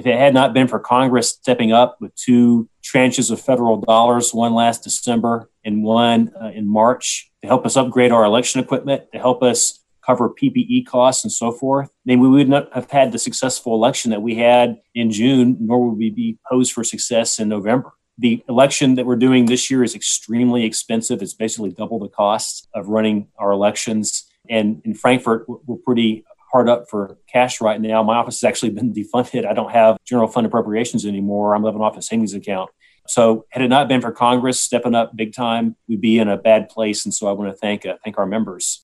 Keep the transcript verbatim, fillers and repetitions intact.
If it had not been for Congress stepping up with two tranches of federal dollars, one last December and one uh, in March, to help us upgrade our election equipment, to help us cover P P E costs and so forth, then we would not have had the successful election that we had in June, nor would we be posed for success in November. The election that we're doing this year is extremely expensive. It's basically double the cost of running our elections. And in Frankfort, we're pretty hard up for cash right now. My office has actually been defunded. I don't have general fund appropriations anymore. I'm living off a savings account. So had it not been for Congress stepping up big time, we'd be in a bad place. And so I want to thank uh, thank our members.